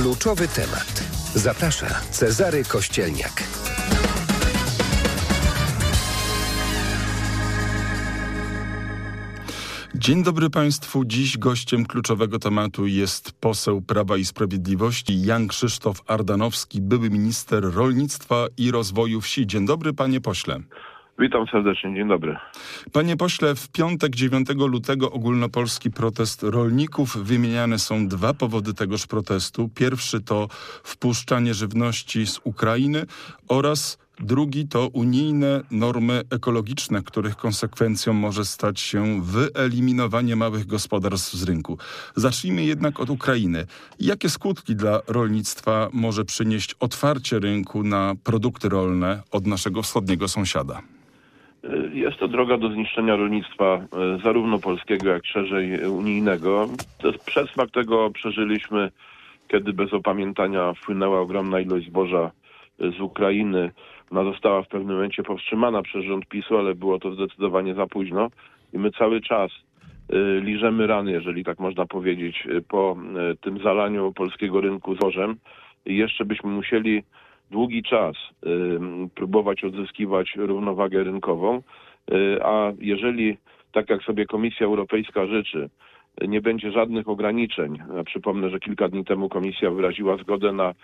Kluczowy temat. Zaprasza Cezary Kościelniak. Dzień dobry Państwu. Dziś gościem kluczowego tematu jest poseł Prawa i Sprawiedliwości Jan Krzysztof Ardanowski, były minister rolnictwa i rozwoju wsi. Dzień dobry, panie pośle. Witam serdecznie, dzień dobry. Panie pośle, w piątek 9 lutego ogólnopolski protest rolników. Wymieniane są dwa powody tegoż protestu. Pierwszy to wpuszczanie żywności z Ukrainy oraz drugi to unijne normy ekologiczne, których konsekwencją może stać się wyeliminowanie małych gospodarstw z rynku. Zacznijmy jednak od Ukrainy. Jakie skutki dla rolnictwa może przynieść otwarcie rynku na produkty rolne od naszego wschodniego sąsiada? Jest to droga do zniszczenia rolnictwa, zarówno polskiego, jak i szerzej unijnego. Przedsmak tego przeżyliśmy, kiedy bez opamiętania wpłynęła ogromna ilość zboża z Ukrainy. Ona została w pewnym momencie powstrzymana przez rząd PiS-u, ale było to zdecydowanie za późno. I my cały czas liżemy rany, jeżeli tak można powiedzieć, po tym zalaniu polskiego rynku zbożem. I jeszcze byśmy musieli długi czas próbować odzyskiwać równowagę rynkową, a jeżeli, tak jak sobie Komisja Europejska życzy, nie będzie żadnych ograniczeń. Przypomnę, że kilka dni temu Komisja wyraziła zgodę na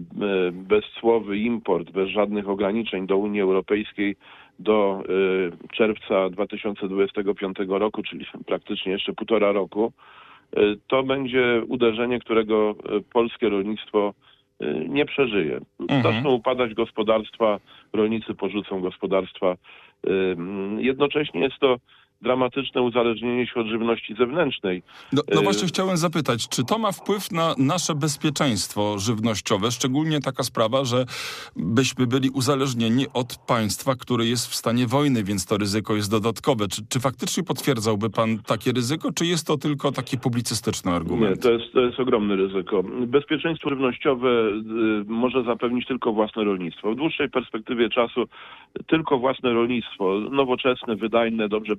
bezcłowy import, bez żadnych ograniczeń do Unii Europejskiej do czerwca 2025 roku, czyli praktycznie jeszcze 1,5 roku. To będzie uderzenie, którego polskie rolnictwo nie przeżyje. Zaczną upadać gospodarstwa, rolnicy porzucą gospodarstwa. Jednocześnie jest to dramatyczne uzależnienie się od żywności zewnętrznej. No właśnie chciałem zapytać, czy to ma wpływ na nasze bezpieczeństwo żywnościowe? Szczególnie taka sprawa, że byśmy byli uzależnieni od państwa, które jest w stanie wojny, więc to ryzyko jest dodatkowe. Czy faktycznie potwierdzałby pan takie ryzyko, czy jest to tylko taki publicystyczny argument? Nie, to jest ogromne ryzyko. Bezpieczeństwo żywnościowe może zapewnić tylko własne rolnictwo. W dłuższej perspektywie czasu tylko własne rolnictwo, nowoczesne, wydajne, dobrze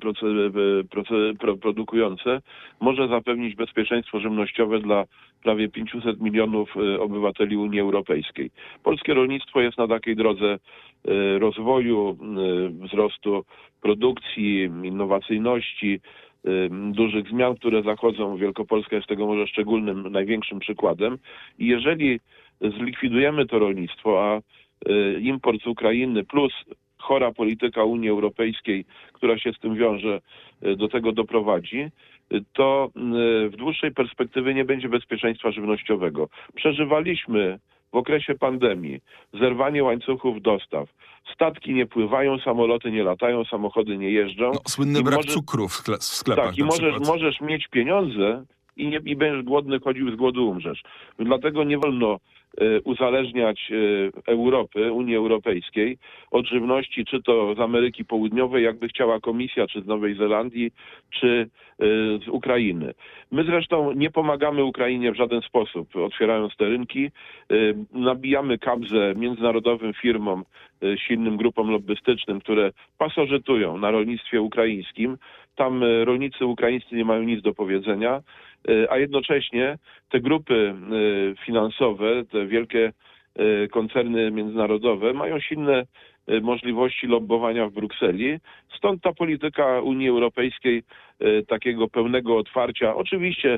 produkujące, może zapewnić bezpieczeństwo żywnościowe dla prawie 500 milionów obywateli Unii Europejskiej. Polskie rolnictwo jest na takiej drodze rozwoju, wzrostu produkcji, innowacyjności, dużych zmian, które zachodzą. Wielkopolska jest tego może szczególnym, największym przykładem. I jeżeli zlikwidujemy to rolnictwo, a import z Ukrainy plus chora polityka Unii Europejskiej, która się z tym wiąże, do tego doprowadzi, to w dłuższej perspektywie nie będzie bezpieczeństwa żywnościowego. Przeżywaliśmy w okresie pandemii zerwanie łańcuchów dostaw. Statki nie pływają, samoloty nie latają, samochody nie jeżdżą. Słynny brak cukru w sklepach. Tak, i możesz mieć pieniądze i będziesz głodny, chodził z głodu umrzesz. Dlatego nie wolno uzależniać Europy, Unii Europejskiej od żywności, czy to z Ameryki Południowej, jakby chciała Komisja, czy z Nowej Zelandii, czy z Ukrainy. My zresztą nie pomagamy Ukrainie w żaden sposób, otwierając te rynki. Nabijamy kabzę międzynarodowym firmom, silnym grupom lobbystycznym, które pasożytują na rolnictwie ukraińskim. Tam rolnicy ukraińscy nie mają nic do powiedzenia, a jednocześnie te grupy finansowe, te wielkie koncerny międzynarodowe mają silne możliwości lobbowania w Brukseli. Stąd ta polityka Unii Europejskiej takiego pełnego otwarcia, oczywiście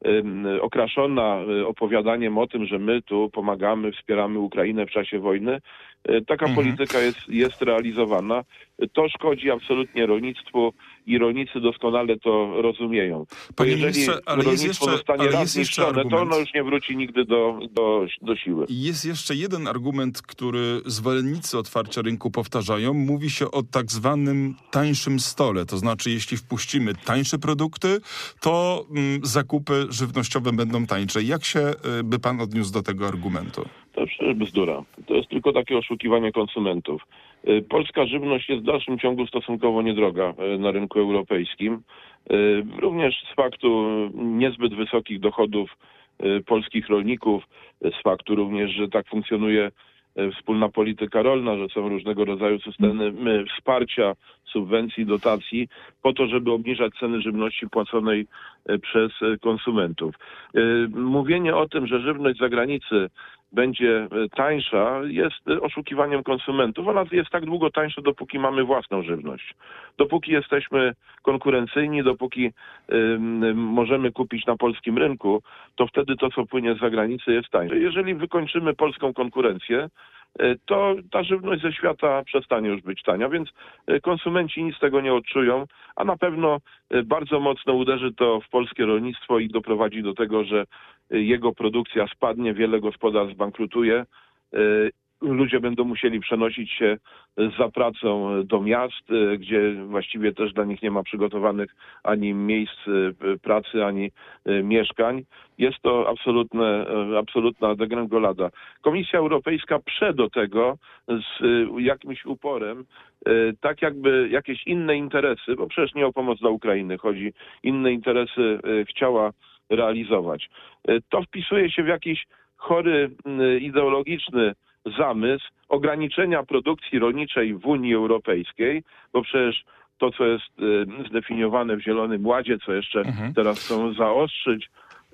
okraszona opowiadaniem o tym, że my tu pomagamy, wspieramy Ukrainę w czasie wojny. Taka polityka jest realizowana. To szkodzi absolutnie rolnictwu i rolnicy doskonale to rozumieją. Panie jeżeli ministrze, rolnictwo zostanie raz zniszczone, to ono już nie wróci nigdy do siły. Jest jeszcze jeden argument, który zwolennicy otwarcia rynku powtarzają. Mówi się o tak zwanym tańszym stole. To znaczy, jeśli wpuścimy tańsze produkty, to zakupy żywnościowe będą tańsze. Jak się by pan odniósł do tego argumentu? To przecież bzdura. To jest tylko takie oszukiwanie konsumentów. Polska żywność jest w dalszym ciągu stosunkowo niedroga na rynku europejskim. Również z faktu niezbyt wysokich dochodów polskich rolników, z faktu również, że tak funkcjonuje wspólna polityka rolna, że są różnego rodzaju systemy wsparcia, subwencji, dotacji, po to, żeby obniżać ceny żywności płaconej przez konsumentów. Mówienie o tym, że żywność z zagranicy będzie tańsza, jest oszukiwaniem konsumentów. Ona jest tak długo tańsza, dopóki mamy własną żywność. Dopóki jesteśmy konkurencyjni, dopóki możemy kupić na polskim rynku, to wtedy to, co płynie z zagranicy, jest tańsze. Jeżeli wykończymy polską konkurencję, to ta żywność ze świata przestanie już być tania, więc konsumenci nic z tego nie odczują, a na pewno bardzo mocno uderzy to w polskie rolnictwo i doprowadzi do tego, że jego produkcja spadnie, wiele gospodarstw bankrutuje. Ludzie będą musieli przenosić się za pracą do miast, gdzie właściwie też dla nich nie ma przygotowanych ani miejsc pracy, ani mieszkań. Jest to absolutna degrengolada. Komisja Europejska prze do tego z jakimś uporem, tak jakby jakieś inne interesy, bo przecież nie o pomoc dla Ukrainy chodzi, inne interesy chciała realizować. To wpisuje się w jakiś chory ideologiczny zamysł ograniczenia produkcji rolniczej w Unii Europejskiej, bo przecież to, co jest zdefiniowane w Zielonym Ładzie, co jeszcze teraz chcą zaostrzyć,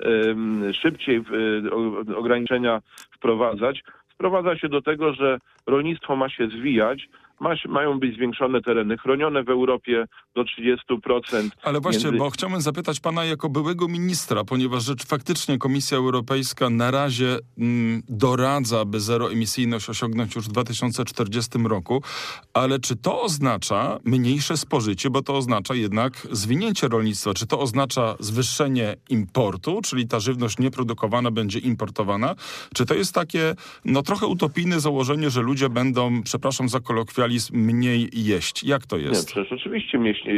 szybciej ograniczenia wprowadzać, sprowadza się do tego, że rolnictwo ma się zwijać, mają być zwiększone tereny chronione w Europie do 30%. Ale właśnie, bo chciałbym zapytać pana jako byłego ministra, ponieważ faktycznie Komisja Europejska na razie doradza, by zeroemisyjność osiągnąć już w 2040 roku, ale czy to oznacza mniejsze spożycie, bo to oznacza jednak zwinięcie rolnictwa? Czy to oznacza zwyższenie importu, czyli ta żywność nieprodukowana będzie importowana? Czy to jest takie trochę utopijne założenie, że ludzie będą, przepraszam za kolokwializm, mniej jeść? Jak to jest? Nie, przecież oczywiście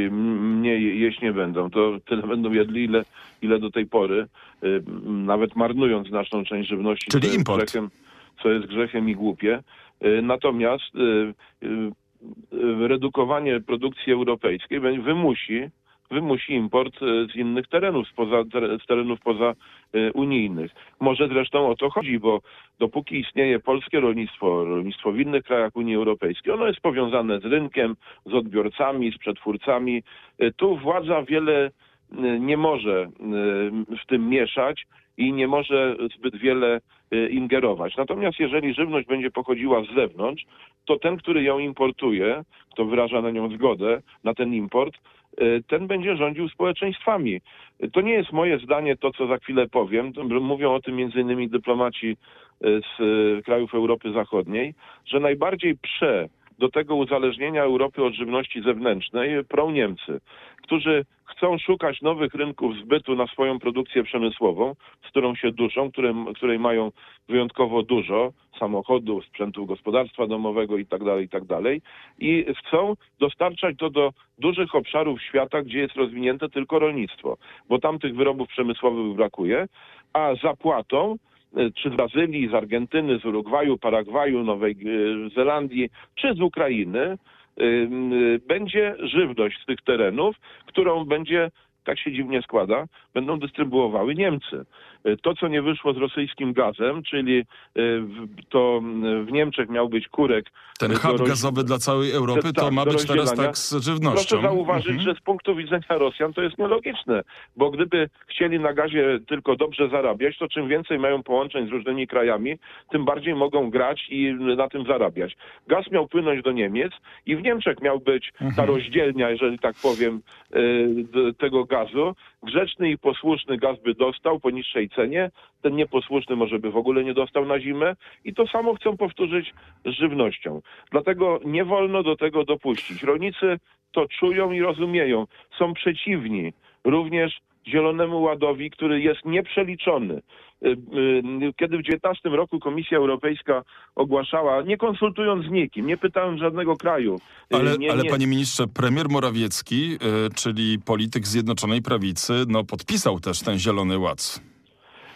mniej jeść nie będą. To tyle będą jedli, ile do tej pory, nawet marnując znaczną część żywności, czyli import. Co jest grzechem i głupie. Natomiast redukowanie produkcji europejskiej wymusi import z innych terenów, z terenów pozaunijnych. Może zresztą o to chodzi, bo dopóki istnieje polskie rolnictwo w innych krajach Unii Europejskiej, ono jest powiązane z rynkiem, z odbiorcami, z przetwórcami. Tu władza wiele nie może w tym mieszać i nie może zbyt wiele ingerować. Natomiast jeżeli żywność będzie pochodziła z zewnątrz, to ten, który ją importuje, kto wyraża na nią zgodę, na ten import, ten będzie rządził społeczeństwami. To nie jest moje zdanie, to co za chwilę powiem. Mówią o tym m.in. dyplomaci z krajów Europy Zachodniej, że najbardziej do tego uzależnienia Europy od żywności zewnętrznej prą Niemcy, którzy chcą szukać nowych rynków zbytu na swoją produkcję przemysłową, z którą się duszą, której mają wyjątkowo dużo, samochodów, sprzętu gospodarstwa domowego itd. I chcą dostarczać to do dużych obszarów świata, gdzie jest rozwinięte tylko rolnictwo, bo tam tych wyrobów przemysłowych brakuje, a zapłatą czy z Brazylii, z Argentyny, z Urugwaju, Paragwaju, Nowej Zelandii, czy z Ukrainy, będzie żywność z tych terenów, którą tak się dziwnie składa, będą dystrybuowały Niemcy. To, co nie wyszło z rosyjskim gazem, czyli to w Niemczech miał być kurek. Ten hub gazowy dla całej Europy, to ma być teraz tak z żywnością. Proszę zauważyć, że z punktu widzenia Rosjan to jest nielogiczne, bo gdyby chcieli na gazie tylko dobrze zarabiać, to czym więcej mają połączeń z różnymi krajami, tym bardziej mogą grać i na tym zarabiać. Gaz miał płynąć do Niemiec i w Niemczech miał być ta rozdzielnia, jeżeli tak powiem, tego gazu. Grzeczny i posłuszny gaz by dostał po niższej cenie, ten nieposłuszny może by w ogóle nie dostał na zimę i to samo chcą powtórzyć z żywnością. Dlatego nie wolno do tego dopuścić. Rolnicy to czują i rozumieją. Są przeciwni również Zielonemu Ładowi, który jest nieprzeliczony. Kiedy w 2019 roku Komisja Europejska ogłaszała, nie konsultując z nikim, nie pytając żadnego kraju. Ale panie ministrze, premier Morawiecki, czyli polityk Zjednoczonej Prawicy, podpisał też ten Zielony Ład.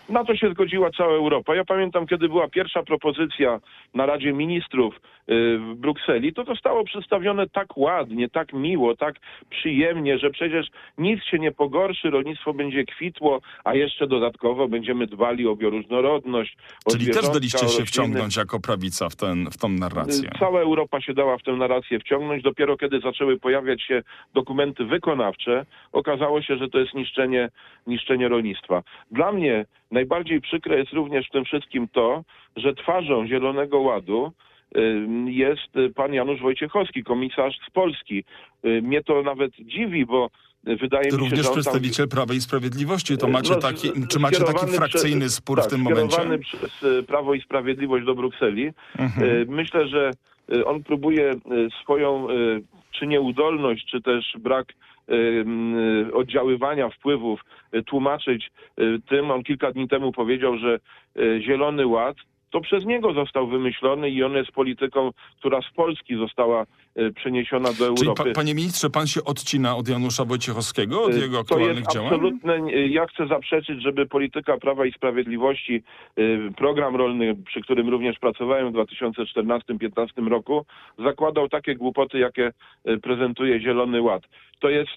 Na to się zgodziła cała Europa. Ja pamiętam, kiedy była pierwsza propozycja na Radzie Ministrów w Brukseli, to zostało przedstawione tak ładnie, tak miło, tak przyjemnie, że przecież nic się nie pogorszy, rolnictwo będzie kwitło, a jeszcze dodatkowo będziemy dbali o bioróżnorodność, o Czyli też zwierzątka, daliście o się rośliny. wciągnąć jako prawica w tą narrację. Cała Europa się dała w tę narrację wciągnąć. Dopiero kiedy zaczęły pojawiać się dokumenty wykonawcze, okazało się, że to jest niszczenie rolnictwa. Dla mnie najbardziej przykre jest również w tym wszystkim to, że twarzą Zielonego Ładu jest pan Janusz Wojciechowski, komisarz z Polski. Mnie to nawet dziwi, bo wydaje mi się, Również że on przedstawiciel Prawa i Sprawiedliwości. To macie czy macie taki skierowany frakcyjny spór w tym momencie? Skierowany przez Prawo i Sprawiedliwość do Brukseli. Myślę, że on próbuje swoją czy nieudolność, czy też brak oddziaływania wpływów tłumaczyć tym. On kilka dni temu powiedział, że Zielony Ład to przez niego został wymyślony i on jest polityką, która z Polski została przeniesiona do Europy. Czyli panie ministrze, pan się odcina od Janusza Wojciechowskiego, od jego aktualnych działań? Absolutne. Ja chcę zaprzeczyć, żeby polityka Prawa i Sprawiedliwości, program rolny, przy którym również pracowałem w 2014-2015 roku, zakładał takie głupoty, jakie prezentuje Zielony Ład. To jest,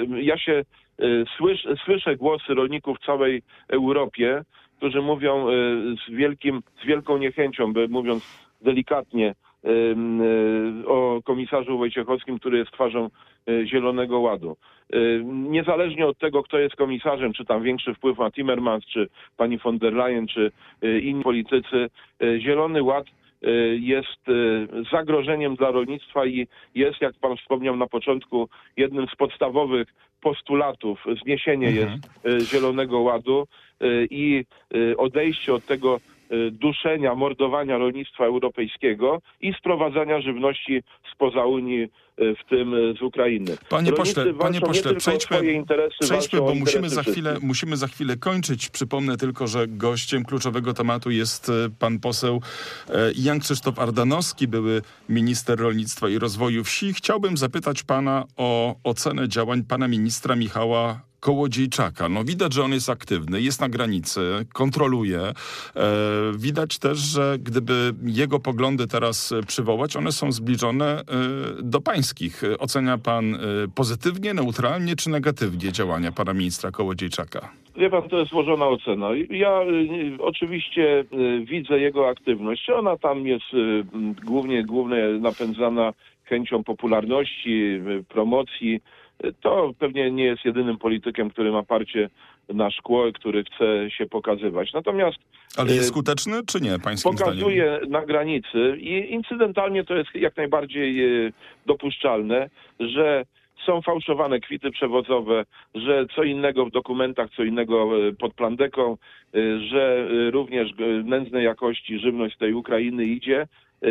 słyszę głosy rolników w całej Europie, którzy mówią z wielką niechęcią, mówiąc delikatnie, o komisarzu Wojciechowskim, który jest twarzą Zielonego Ładu. Niezależnie od tego, kto jest komisarzem, czy tam większy wpływ ma Timmermans, czy pani von der Leyen, czy inni politycy, Zielony Ład jest zagrożeniem dla rolnictwa i jest, jak pan wspomniał na początku, jednym z podstawowych postulatów. Zniesienie jest Zielonego Ładu i odejście od tego duszenia, mordowania rolnictwa europejskiego i sprowadzania żywności spoza Unii, w tym z Ukrainy. Panie pośle, przejdźmy, bo musimy za chwilę kończyć. Przypomnę tylko, że gościem kluczowego tematu jest pan poseł Jan Krzysztof Ardanowski, były minister rolnictwa i rozwoju wsi. Chciałbym zapytać pana o ocenę działań pana ministra Michała Kołodziejczaka. No widać, że on jest aktywny, jest na granicy, kontroluje. Widać też, że gdyby jego poglądy teraz przywołać, one są zbliżone do pańskich. Ocenia pan pozytywnie, neutralnie czy negatywnie działania pana ministra Kołodziejczaka? Wie pan, to jest złożona ocena. Ja oczywiście widzę jego aktywność. Ona tam jest głównie napędzana chęcią popularności, promocji. To pewnie nie jest jedynym politykiem, który ma parcie na szkło i który chce się pokazywać. Natomiast... Ale jest skuteczny, czy nie, pańskim zdaniem? Pokazuje na granicy i incydentalnie to jest jak najbardziej dopuszczalne, że są fałszowane kwity przewozowe, że co innego w dokumentach, co innego pod plandeką, że również nędznej jakości żywność z tej Ukrainy idzie.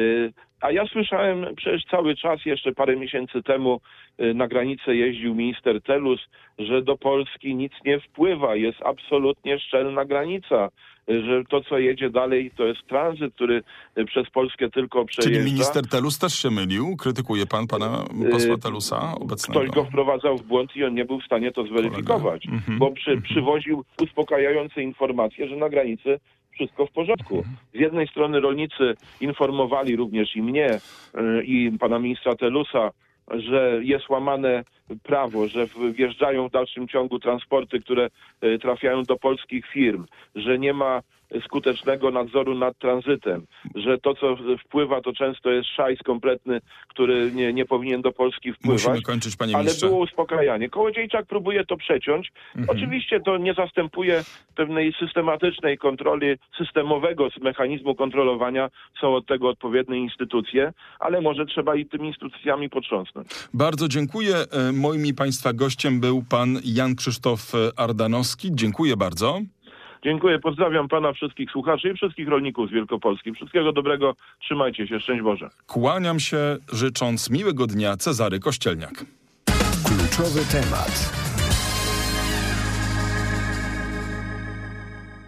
A ja słyszałem przecież cały czas, jeszcze parę miesięcy temu na granicę jeździł minister Telus, że do Polski nic nie wpływa, jest absolutnie szczelna granica, że to, co jedzie dalej, to jest tranzyt, który przez Polskę tylko przejeżdża. Czyli minister Telus też się mylił? Krytykuje pan pana posła Telusa obecnego? Ktoś go wprowadzał w błąd i on nie był w stanie to zweryfikować, bo przywoził uspokajające informacje, że na granicy wszystko w porządku. Z jednej strony rolnicy informowali również i mnie, i pana ministra Telusa, że jest łamane prawo, że wjeżdżają w dalszym ciągu transporty, które trafiają do polskich firm, że nie ma skutecznego nadzoru nad tranzytem, że to, co wpływa, to często jest szajs kompletny, który nie powinien do Polski wpływać. Musimy kończyć, panie ministrze. Ale było uspokajanie. Kołodziejczak próbuje to przeciąć. Oczywiście to nie zastępuje pewnej systematycznej kontroli, systemowego mechanizmu kontrolowania. Są od tego odpowiednie instytucje, ale może trzeba i tymi instytucjami potrząsnąć. Bardzo dziękuję. Moim i państwa gościem był pan Jan Krzysztof Ardanowski. Dziękuję bardzo. Dziękuję, pozdrawiam pana, wszystkich słuchaczy i wszystkich rolników z Wielkopolski. Wszystkiego dobrego, trzymajcie się, szczęść Boże. Kłaniam się, życząc miłego dnia. Cezary Kościelniak. Kluczowy temat.